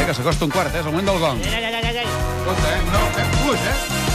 que s'acosta un quart, és el moment del gong. Escolta, no, fluix,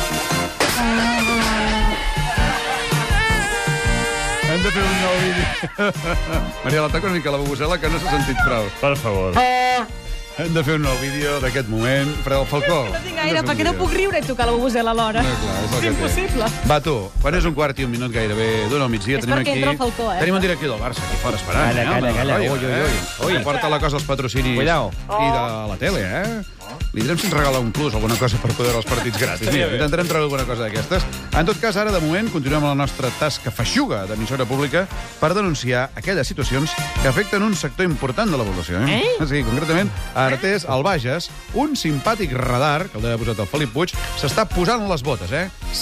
Hem de fer un nou vídeo. Mariela, toca una mica la babusela, que no s'ha sentit prou. Per favor. Hem de fer un nou vídeo d'aquest moment. Fred el Falcó. No tinc gaire, perquè no puc riure i tocar la bubusela alhora. No, clar, és impossible. Va, tu, quan és un quart i un minut gairebé d'una al migdia, És tenim perquè aquí... entra el Falcó, Tenim un directiu del Barça aquí fora esperant. Calla. Ui. Porta la cosa als patrocinis Cuidao. i de la tele, Li direm si ens regala un plus, alguna cosa per poder els partits gratis. Mira, intentarem treure alguna cosa d'aquestes. En tot cas, ara, de moment, continuem amb la nostra tasca feixuga d'emissora pública per denunciar aquelles situacions que afecten un sector important de la població. Sí, concretament, a Artés, al Bages, un simpàtic radar, que el deu haver posat el Felip Puig, s'està posant les botes,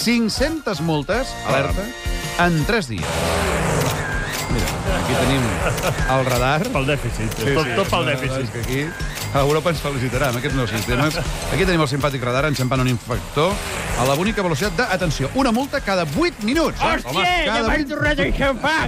500 multes, alerta, en 3 dies. Mira, aquí tenim el radar. Pel dèficit. Tot pel dèficit. És que aquí a Europa ens felicitarà amb aquests nous sistemes. Aquí tenim el simpàtic radar enxampant un infector a la bonica velocitat de, atenció, una multa cada 8 minuts. Hòstia, ja m'has tornat a enxampar,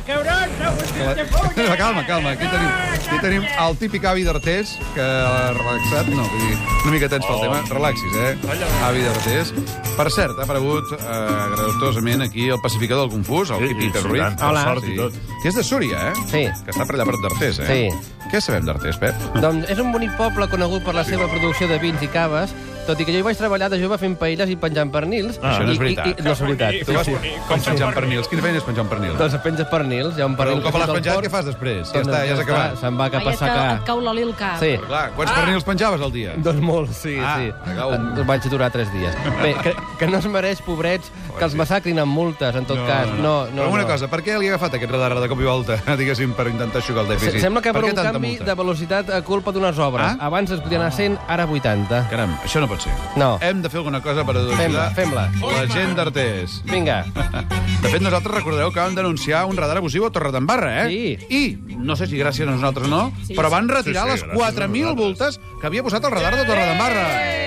cabrons! Calma. Aquí tenim el típic avi d'Artés, que ha relaxat. No, vull dir, una mica tens pel tema. Relaxis, avi d'Artés. Per cert, ha aparegut graciosament aquí el pacificador del confús, el Quipi Ruiz. Hola. Que és de Súria, Sí. Que està per allà prop d'Artés, Sí. Què sabem d'Artés, Pep? Doncs és un bonic poble conegut per la seva producció de vins i caves, tot i que jo hi vaig treballar de jove fent paelles i penjant pernils. Això no és veritat. No és veritat. Tu vas com penjant pernils? Quina feina és penjant pernils? Doncs penges pernils. Hi ha un Però pernil un cop l'has al penjat, forn. què fas després? Ja Doncs està, ja has acabat. Se'n va cap a assecar. Et cau l'oli al cap. Sí. Però clar, quants pernils penjaves al dia? Doncs molts, sí. Cago. Vaig durar 3 dies. Bé, que no es mereix, pobrets, que els massacrin amb multes, en tot cas. No. Però una cosa, per què li ha agafat aquest radar de cop i volta, diguéssim, per intentar aixugar el dèficit? Sembla que per què un tanta canvi multa? de velocitat a culpa d'unes obres. Abans es podia anar a 100, ara a 80. Caram, això no pot ser. No. Hem de fer alguna cosa per denunciar Fem-la. la gent d'Artés. Vinga. De fet, nosaltres recordeu que vam denunciar un radar abusiu a Torredembarra, Sí. I, no sé si gràcies a nosaltres o no, però van retirar les 4.000 multes que havia posat el radar de Torredembarra.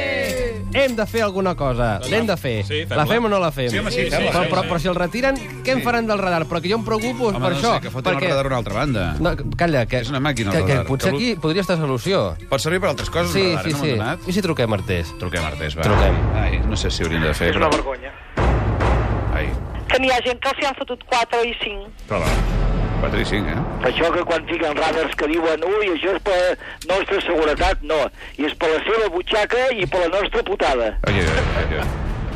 Hem de fer alguna cosa. L'hem de fer. Sí, fem-la. La fem o no la fem? Sí, home, sí, fem-la. Però si el retiren, què en faran del radar? Perquè jo em preocupo Home, per no això. sé, que fotin el radar a una altra banda. No, calla, que... És una màquina, el que radar. potser Que aquí podria estar solució. Pot servir per altres coses, Sí, el radar, sí, no sí. m'han donat? I si truquem a Artés? Truquem a Artés, va. Truquem. Ai, no sé si hauríem de fer, És una vergonya. Ai, Que n'hi ha gent que s'hi han fotut 4 i 5. 4 i 5, Per això que quan fiquen radars que diuen ui, això és per la nostra seguretat, no. I és per la seva butxaca i per la nostra putada. Ai.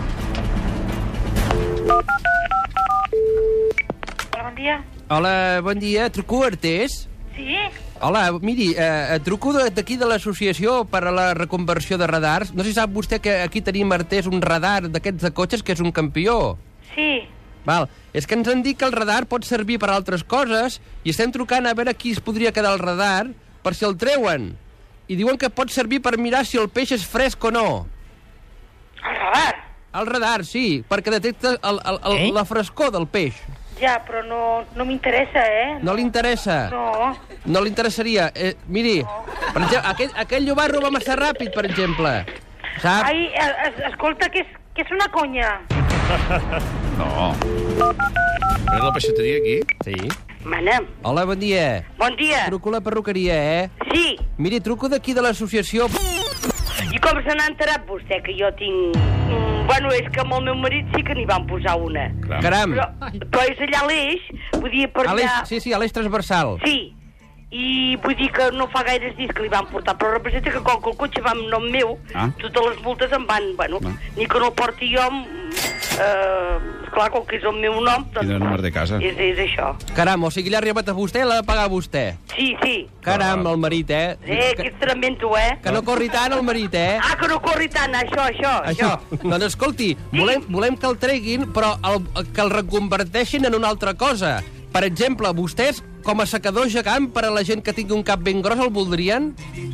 Bon dia. Hola, bon dia. Truco a Artés? Sí? Hola, miri, truco d'aquí de l'associació per a la reconversió de radars. No sé si sap vostè que aquí tenim a Artés un radar d'aquests de cotxes que és un campió. Sí. Val. És que ens han dit que el radar pot servir per a altres coses i estem trucant a veure qui es podria quedar al radar per si el treuen. I diuen que pot servir per mirar si el peix és fresc o no. El radar? El radar, sí, perquè detecta la frescor del peix. Ja, però no m'interessa, No li interessa? No. No li interessaria? Miri, per exemple, aquell llobarro va massa ràpid, per exemple. Sap? Ai, escolta, que és una conya. No. És la peixateria aquí? Sí. Mana. Hola, bon dia. Bon dia. Truco a la perruqueria, Sí. Miri, truco d'aquí de l'associació... I com se n'ha enterat vostè que jo tinc... Bueno, és que amb el meu marit sí que n'hi van posar una. Caram. Però és allà a l'eix, vull dir, per allà... Sí, a l'eix transversal. Sí, i vull dir que no fa gaires dies que li van portar, però representa que com que el cotxe va amb nom meu, totes les multes em van, bueno, ni que no el porti jo, esclar, com que és el meu nom, doncs... Quin número de casa? És això. Caram, o sigui, l'ha arribat a vostè i l'ha de pagar vostè. Sí. Caram, el marit, Que és tremendo, Que no corri tant el marit, Ah, que no corri tant, això. Doncs escolti, volem que el treguin, però que el reconverteixin en una altra cosa. Per exemple, vostès, com a secador gegant per a la gent que tingui un cap ben gros, el voldrien?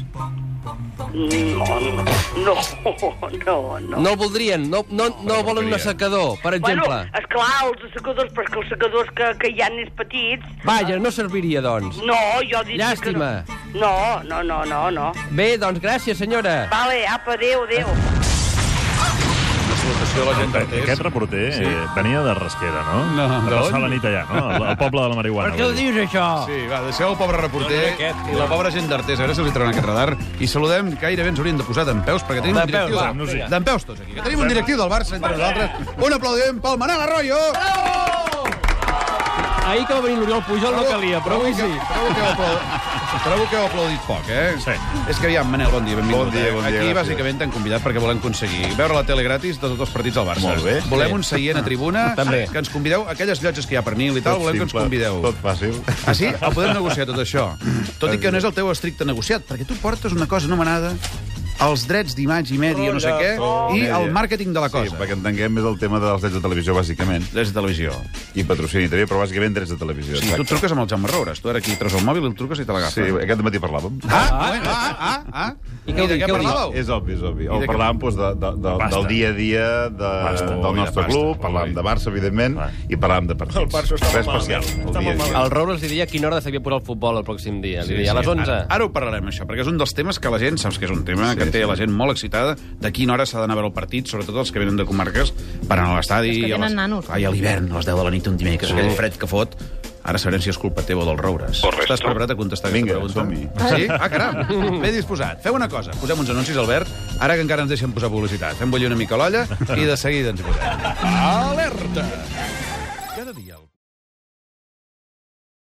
No. No el voldrien? No volen un assecador, per exemple? Bueno, esclar, els assecadors, però és que els secadors que hi ha és petits... Vaja, no serviria, doncs. No, jo dic Llàstima. que no. Bé, doncs gràcies, senyora. Vale, apa, adéu. No salutació a la gent d'Artés. Aquest reporter venia de Rasquera, no? No, de d'on? passar la nit allà, no? El poble de la marihuana. Per què ho dius, això? Sí, va, deixeu el pobre reporter i la pobra gent d'Artés. A veure si els hi treuen aquest radar. I saludem, gairebé ens haurien de posar d'empeus, perquè tenim un directiu... D'empeus tots aquí. Que tenim un directiu del Barça entre nosaltres. Un aplaudiment pel Manel Arroyo! Ahir que va venir l'Oriol Pujol no calia, però avui sí. Trobo que heu aplaudit poc, eh? Sí. És que, aviam, Manel, bon dia, benvingut. Bon dia, Aquí, gràcies. bàsicament, t'han convidat perquè volem aconseguir veure la tele gratis de tots els partits del Barça. Molt bé. Volem un seient a tribuna, També. que ens convideu, aquelles llotges que hi ha per Nil i tal, volem que ens convideu. Tot fàcil. Ah, sí? El podem negociar, tot això. Tot i que no és el teu estricte negociat, perquè tu portes una cosa anomenada els drets d'imatge i mèdia, no sé què, i el màrqueting de la Sí, cosa. perquè entenguem més el tema dels drets de televisió, bàsicament, Drets de televisió. i patrocini també, però bàsicament drets de televisió. Sí, tu et truques amb el Jaume Roures. Tu ara aquí treus el mòbil, el truques i te l'agafa. Sí, aquest matí parlàvem. I de què parlàveu? És obvi, és obvi. I O de què- parlàvem doncs, del dia a dia del nostre club, parlàvem de Barça, evidentment, i parlàvem de partits. El Barça estava Res especial. malament. El dia a dia. El Roures li deia a quina hora s'havia posat el futbol el pròxim dia. Li deia a les 11. Ara ho parlarem, això, perquè és un dels temes que la gent, saps que és un tema que té la gent molt excitada, de quina hora s'ha d'anar a veure el partit, sobretot els que venen de comarques, per anar a l'estadi... Els que tenen nanos. Ai, a l'hivern, a les 10 de la nit, un dimecres, aquell fred que fot. Ara sabrem si és culpa teva o del Roures. Estàs preparat a contestar aquesta Vinga, pregunta? som-hi. Sí? Ah, caram. Ben disposat. Feu una cosa, posem uns anuncis, Albert, ara que encara ens deixen posar publicitat. Fem bullir una mica l'olla i de seguida ens hi posem. Alerta! Cada dia el